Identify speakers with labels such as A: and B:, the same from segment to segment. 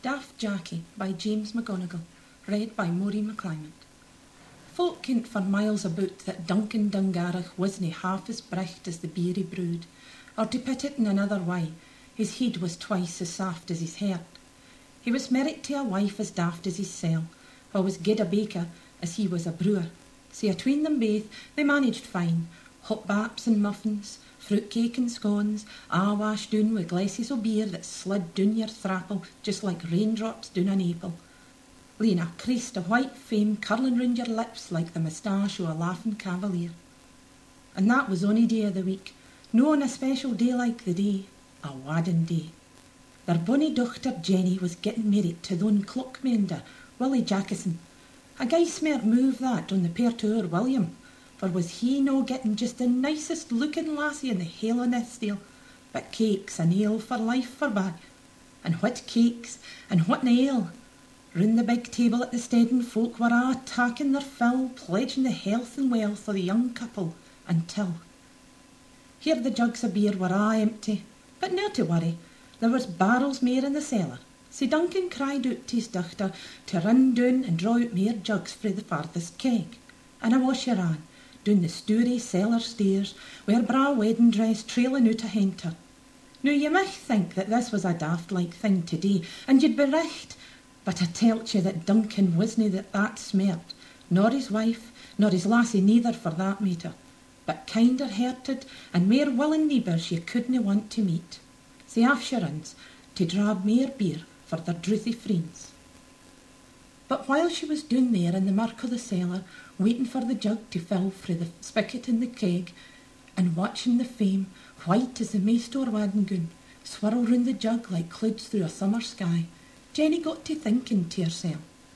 A: Daft Jackie by James McGonigal, read by Maureen McClymont. Folk kent for miles about that Duncan Dungarach wasna half as bricht as the beer he brewed, or to put it in another way, his head was twice as soft as his heart. He was married to a wife as daft as his sell, wha was guid a baker as he was a brewer. Sae atween them baith they managed fine, hot baps and muffins, fruitcake and scones, a' washed doon wi' glasses o' beer that slid doon your thrapple just like raindrops doon an apple, leaving a crest of white foam curling round your lips like the moustache o' a laughing cavalier. And that was ony day of the week, no on a special day like the day, a wadding day. Their bonny dochter Jenny was getting married to thon clockmender, Willie Jackison. A guy smair move that on the pair to our William, for was he no getting just the nicest looking lassie in the hale o' Nithsdale, but cakes and ale for life forbye. And what cakes, and what na ale! Round the big table at the steading folk were a' taking their fill, pledging the health and wealth o' the young couple, until here the jugs of beer were a' empty, but no to worry, there was barrels mair in the cellar. So Duncan cried out to his dochter to run down and draw out mair jugs frae the farthest keg, and awa she ran, down the stoury cellar stairs, wi' her braw wedding dress trailing out ahint her. Now ye might think that this was a daft-like thing to do, and you'd be richt, but I tell't you that Duncan wasna that smart, nor his wife, nor his lassie neither for that matter, but kinder-hearted and mair willing neighbours ye couldna want to meet. So off she runs, to drab mair beer for their drouthy friends. But while she was doon there in the murk o' the cellar, waiting for the jug to fill frae the spigot in the keg, and watching the foam, white as the maist o'er Waddengoon, swirl round the jug like clouds through a summer sky, Jenny got to thinking to herself,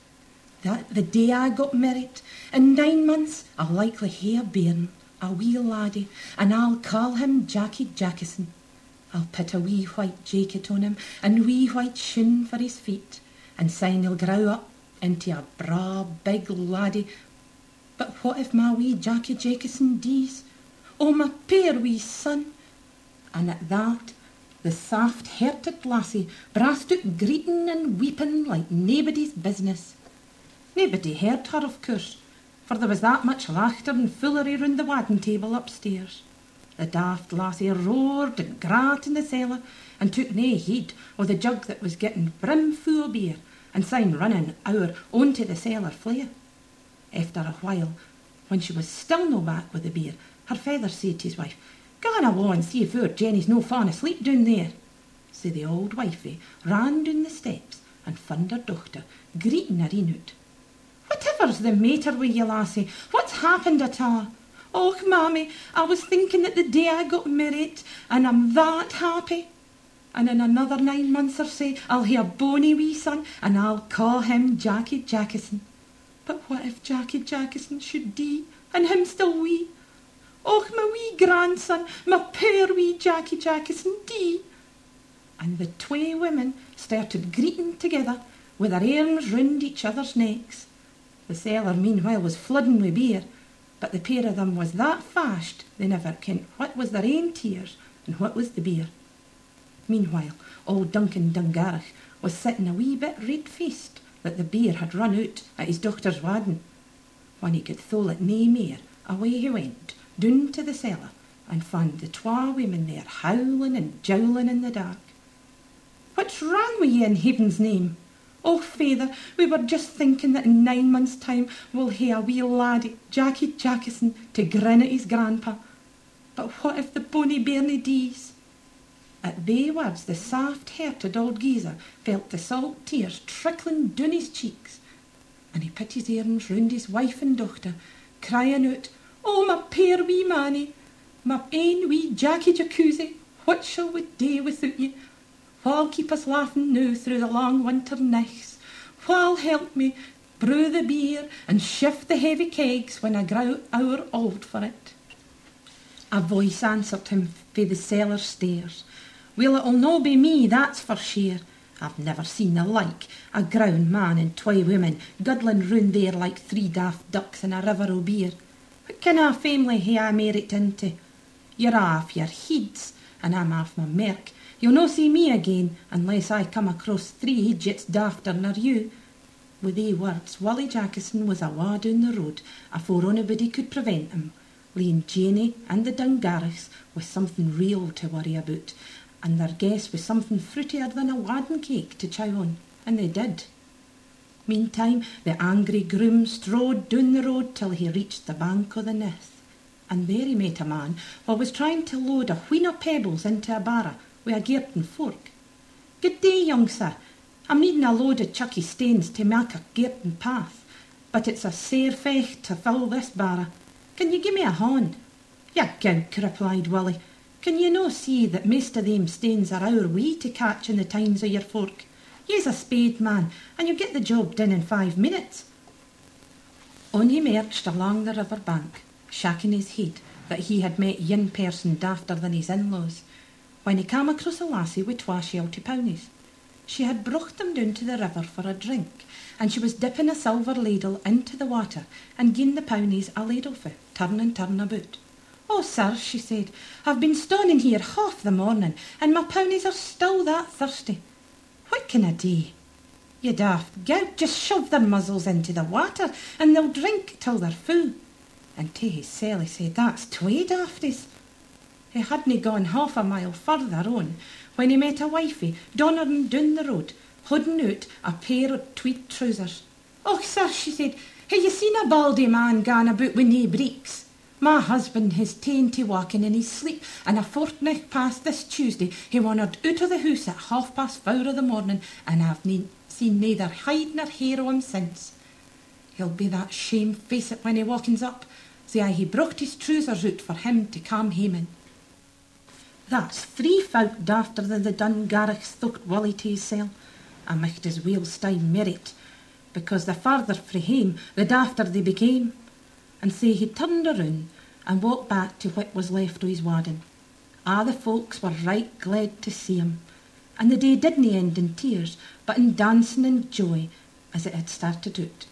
A: that the day I got married, in 9 months I'll likely hae a bairn, a wee laddie, and I'll call him Jackie Jackison. I'll put a wee white jacket on him, and wee white shoon for his feet, and syne he'll grow up into a braw big laddie. But what if my wee Jackie Jackison dies? Oh, my puir wee son! And at that, the soft-hearted lassie brast out greeting and weeping like naebody's business. Naebody heard her, of course, for there was that much laughter and foolery round the wadding table upstairs. The daft lassie roared and grat in the cellar, and took nae heed o' the jug that was getting brimfu o' beer, and syne running ower onto the cellar flare. Efter a while, when she was still no back with the beer, her father said to his wife, "Gang awa and see if our Jenny's no fa'en asleep down there." So the old wifey ran down the steps and found her dochter, greeting her in-out. "Whatever's the matter with ye, lassie? What's happened at a'?" "Och, mammy, I was thinking that the day I got married, and I'm that happy. And in another 9 months or sae, I'll hae a bonny wee son, and I'll call him Jackie Jackison. But what if Jackie Jackison should die, and him still wee? Och, my wee grandson, my puir wee Jackie Jackison die." And the twa women started greeting together, with their arms round each other's necks. The cellar meanwhile was flooding with beer, but the pair of them was that fashed they never kent what was their ain tears and what was the beer. Meanwhile, old Duncan Dungarach was sitting a wee bit red-faced that the beer had run out at his dochter's wadding. When he could thole it nae mair, away he went, down to the cellar, and found the twa women there howling and jowling in the dark. "What's wrong with ye in heaven's name?" "Oh, feyther, we were just thinking that in 9 months' time we'll hae a wee laddie, Jackie Jackison, to grin at his grandpa. But what if the bonny bairnie dies?" At they words the soft-hearted old geezer felt the salt tears trickling down his cheeks, and he put his arms round his wife and dochter, crying out, "Oh, my puir wee mannie, my ain wee Jackie Jacuzzi, what shall we do without ye? Wha'll keep us laughing now through the long winter nights? Wha'll help me brew the beer and shift the heavy kegs when I grow ower old for it?" A voice answered him fae the cellar stairs. "Well, it'll no be me, that's for sure. I've never seen the like, a grown man and twa women guddling round there like 3 daft ducks in a river o' beer. What kind of family hae I married into? You're off your heads, and I'm off my merk, You'll no see me again unless I come across 3 idiots dafter nor you." With they words, Wally Jackison was awa down the road afore anybody could prevent him, leaving Janie and the Dungarachs with something real to worry about, and their guests with something fruitier than a wadding cake to chow on, and they did. Meantime, the angry groom strode down the road till he reached the bank o' the Nith, and there he met a man who was trying to load a wheen o' pebbles into a barra with a girton fork. "Good day, young sir. I'm needing a load of chucky stanes to make a girton path, but it's a sair fecht to fill this barra. Can you give me a hand?" "Ya gowk," replied Willie. "Can you no see that most of them stanes are our wee to catch in the tines of your fork? You's a spade man, and you'll get the job done in 5 minutes." On he marched along the river bank, shaking his head that he had met yon person dafter than his in-laws, when he came across a lassie with 2 shelty pownies. She had brought them down to the river for a drink, and she was dipping a silver ladle into the water and giving the pownies a ladleful, turn and turn about. "Oh, sir," she said, "I've been standing here half the morning, and my pownies are still that thirsty. What can I do?" "You daft gout, just shove their muzzles into the water, and they'll drink till they're full." And to himself he said, "That's 2 dafties." He hadn't gone half a mile further on when he met a wifey donnering down the road, holding out a pair of tweed trousers. "Oh, sir," she said, "have you seen a baldy man gaan about with nae breeks? My husband has ta'en to walking in his sleep, and a fortnight past this Tuesday he wandered out of the house at 4:30 of the morning, and I've seen neither hide nor hair o' him since. He'll be that shamefaced when he wakens up, so he brought his trousers out for him to come hame in." "That's 3 folk dafter than the Dungarachs," thought Willie to himself. "I might as well stay merit, because the farther frae hame, the dafter they became." And so he turned around and walked back to what was left of his wadding. The folks were right glad to see him, and the day didn't end in tears, but in dancing and joy, as it had started out.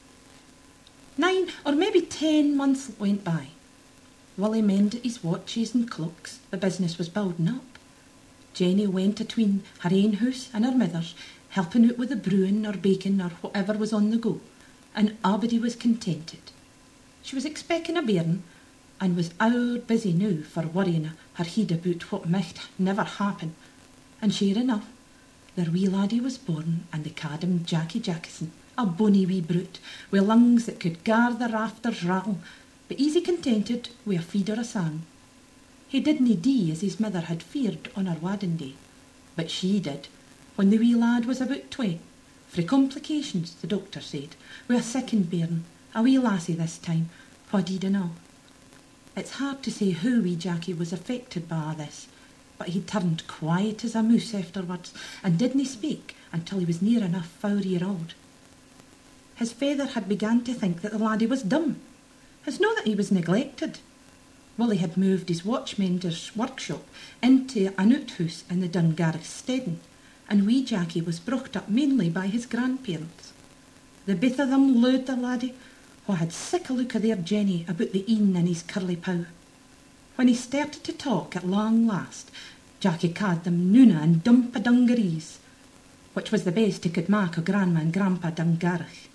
A: 9 or maybe 10 months went by. Willie mended his watches and clocks. The business was building up. Jenny went atween her ain house and her mother's, helping out with the brewing or baking or whatever was on the go, and everybody was contented. She was expecting a bairn, and was ower busy now for worrying her head about what might never happen. And sure enough, their wee laddie was born, and they ca'd him Jackie Jackison, a bonny wee brute, with lungs that could gar the rafters rattle, but easy contented wi' a feed or a sang. He didn't dee as his mother had feared on her wadding day, but she did, when the wee lad was about 20, frae complications, the doctor said, wi' a second bairn, a wee lassie this time, wha died and all. It's hard to say how wee Jackie was affected by all this, but he turned quiet as a moose afterwards, and didn't speak until he was near enough 4-year-old. His father had begun to think that the laddie was dumb. It's not that he was neglected. Willie had moved his watchmender's workshop into an outhouse in the Dungarach steading, and wee Jackie was brought up mainly by his grandparents. The both of them loathed the laddie, who had sick a look of their Jenny about the een in his curly pow. When he started to talk at long last, Jackie ca'd them Nuna and Dumpa Dungarees, which was the best he could mak of Grandma and Grandpa Dungarach.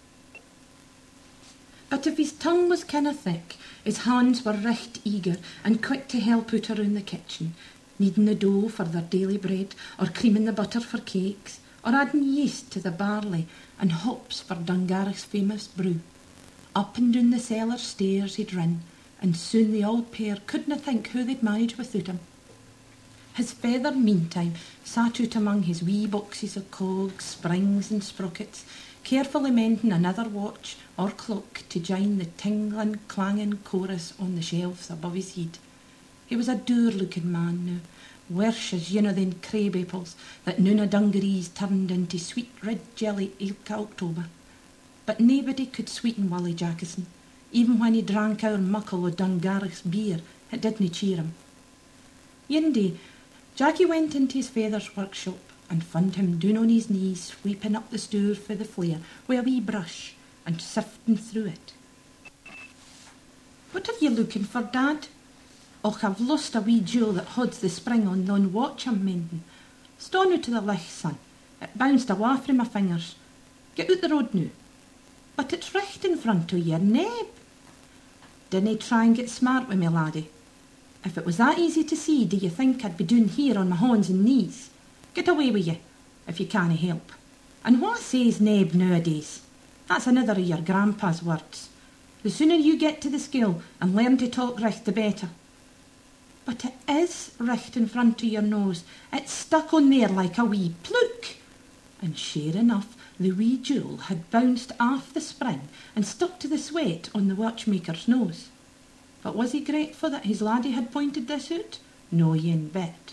A: But if his tongue was kinda thick, his hands were richt eager and quick to help out around the kitchen, kneading the dough for their daily bread, or creaming the butter for cakes, or adding yeast to the barley and hops for Dungarach's famous brew. Up and down the cellar stairs he'd run, and soon the old pair couldna think how they'd manage without him. His father, meantime, sat out among his wee boxes of cogs, springs and sprockets, carefully mending another watch or clock to join the tingling, clanging chorus on the shelves above his head. He was a dour-looking man now, worse as yin o' them crab apples that Nuna Dungarees turned into sweet red jelly ilka October. But nobody could sweeten Willie Jackison. Even when he drank our muckle o' Dungarach's beer, it didn't cheer him. One day, Jackie went into his father's workshop and found him down on his knees, sweeping up the stour for the flare with a wee brush and sifting through it. "What are you looking for, Dad?" "Och, I've lost a wee jewel that holds the spring on yon watch I'm mending. Sta now to the licht, son. It bounced awa frae my fingers. Get out the road now. But it's richt in front o' your neb. Dinna try and get smart with me, laddie. If it was that easy to see, do you think I'd be doing here on my hands and knees? Get away with you, if you canna help. And what says neb nowadays? That's another of your grandpa's words. The sooner you get to the skill and learn to talk richt, the better. But it is richt in front of your nose. It's stuck on there like a wee plook. And sure enough, the wee jewel had bounced off the spring and stuck to the sweat on the watchmaker's nose. But was he grateful that his laddie had pointed this out? No, yen bit.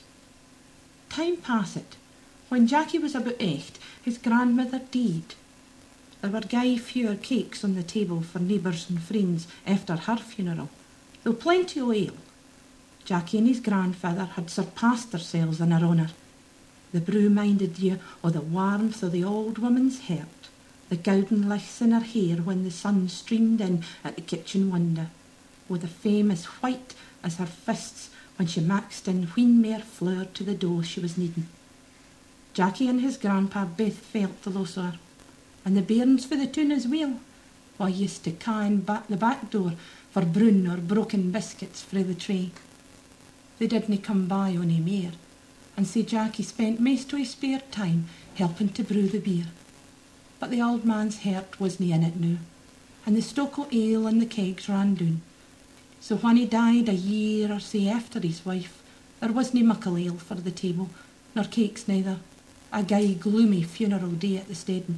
A: Time passed. When Jackie was about 8, his grandmother died. There were gey fewer cakes on the table for neighbours and friends after her funeral, though plenty o' ale. Jackie and his grandfather had surpassed themselves in her honour. The brew minded you o' the warmth o' the old woman's heart, the golden lichts in her hair when the sun streamed in at the kitchen window, o' the fame as white as her fists when she maxed in wheen mair flour to the dough she was kneading. Jackie and his grandpa both felt the loss o' her, and the bairns for the tune as well, wha used to caw back the back door for brown or broken biscuits frae the tray. They didn't come by ony mair, and sae Jackie spent most o' his spare time helping to brew the beer. But the old man's heart wasna in it now, and the stock o' ale and the kegs ran down. So when he died a year or sae after his wife, there wasna muckle ale for the table, nor cakes neither. A gey gloomy funeral day at the steading.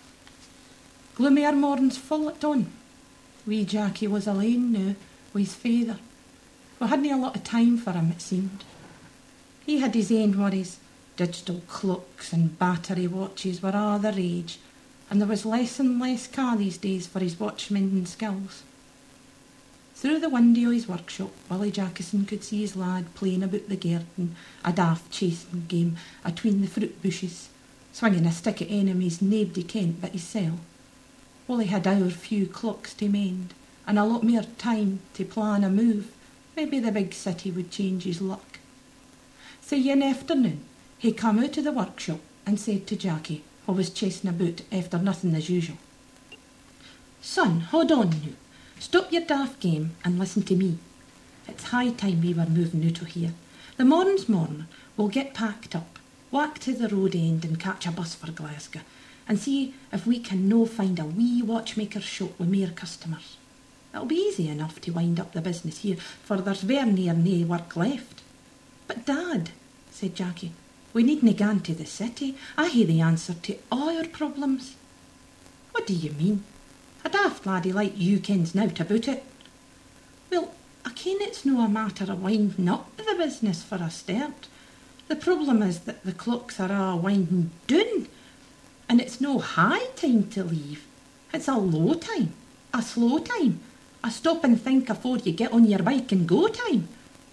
A: Gloomier morns full at dawn. Wee Jackie was alane now with his father. We hadna a lot of time for him, it seemed. He had his ain worries. Digital clocks and battery watches were a' the rage, and there was less and less ca these days for his watchmending skills. Through the window of his workshop, Willie Jackison could see his lad playing about the garden, a daft chasing game atween the fruit bushes, swinging a stick at enemies naebody kent but hissel. Willie had our few clocks to mend, and a lot more time to plan a move. Maybe the big city would change his luck. So yen afternoon, he come out of the workshop and said to Jackie, who was chasing about after nothing as usual, "Son, hold on now. Stop your daft game and listen to me. It's high time we were moving out o' here. The morn's morn we'll get packed up, walk to the road end and catch a bus for Glasgow, and see if we can no find a wee watchmaker's shop with mair customers. It'll be easy enough to wind up the business here, for there's very near nae work left." "But Dad," said Jackie, "we needna gang to the city. I hae the answer to all our problems." "What do you mean? A daft laddie like you kens nowt about it." "Well, I ken it's no a matter of winding up the business for a start. The problem is that the clocks are a' winding down, and it's no high time to leave. It's a low time, a slow time, a stop and think afore you get on your bike and go time."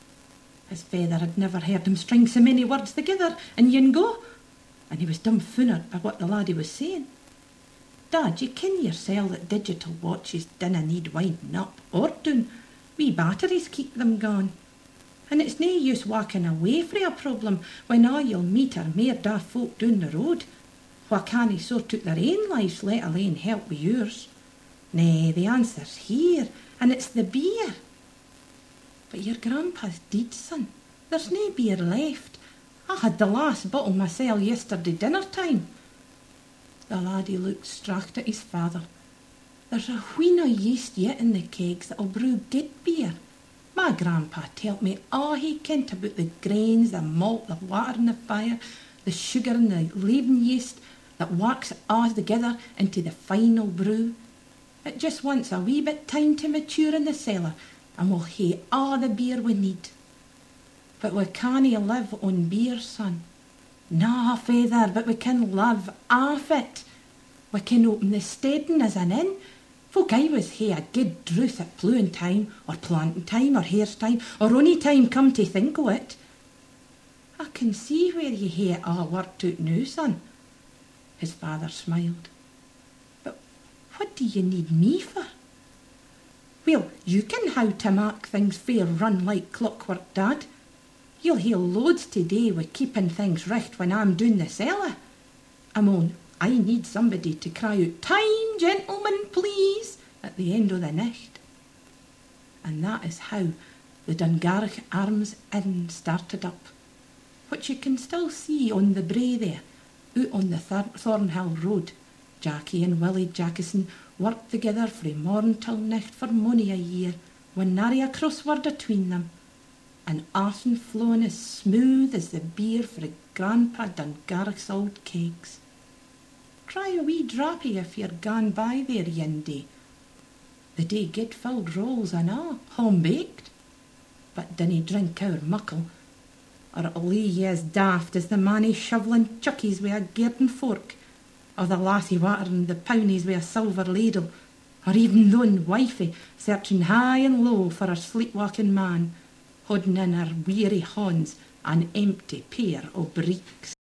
A: His father had never heard him string so many words together in yin go, and he was dumbfoundered by what the laddie was saying. "Dad, you ken yoursel that digital watches dinna need winding up or down. Wee batteries keep them going. And it's nae use walking away frae a problem when all you'll meet are mair daft folk down the road, wha cannae sort out their ain lives, let alane help with yours. Nay, the answer's here, and it's the beer." "But your grandpa's deed, son. There's nae beer left. I had the last bottle mysel yesterday dinner time." The laddie looked stracht at his father. "There's a wheen o' yeast yet in the kegs that'll brew good beer. My grandpa tell't me all he kent about the grains, the malt, the water in the fire, the sugar and the leaven yeast that works it all together into the final brew. It just wants a wee bit time to mature in the cellar, and we'll hae all the beer we need. But we cannae live on beer, son." "Na, feyther, but we can live off it. We can open the steading as an inn. Folk always hae a good drouth at ploughing time, or planting time, or harvest time, or ony time come to think o' it." "I can see where ye hae it all worked out now, son." His father smiled. "But what do you need me for?" "Well, you ken how to make things fair run like clockwork, Dad. You'll hear loads today with keeping things richt when I'm doing the cellar. I need somebody to cry out, "Time, gentlemen, please," at the end of the nicht. And that is how the Dungarach Arms Inn started up, which you can still see on the brae there, out on the Thornhill Road. Jackie and Willie Jackison worked together frae morn till nicht for mony a year, when nary a crossword atween them, and artin flowing as smooth as the beer frae Grandpa Dungarach's old kegs. Try a wee drappy if you're gone by there yen day. The day get filled rolls and a', home-baked. But dinna drink our muckle, or it'll lay ye as daft as the manny shovelling chuckies wi' a garden fork, or the lassie watering the pownies wi' a silver ladle, or even thon wifey searching high and low for her sleepwalking man, holding in her weary hands an empty pair o' breeks.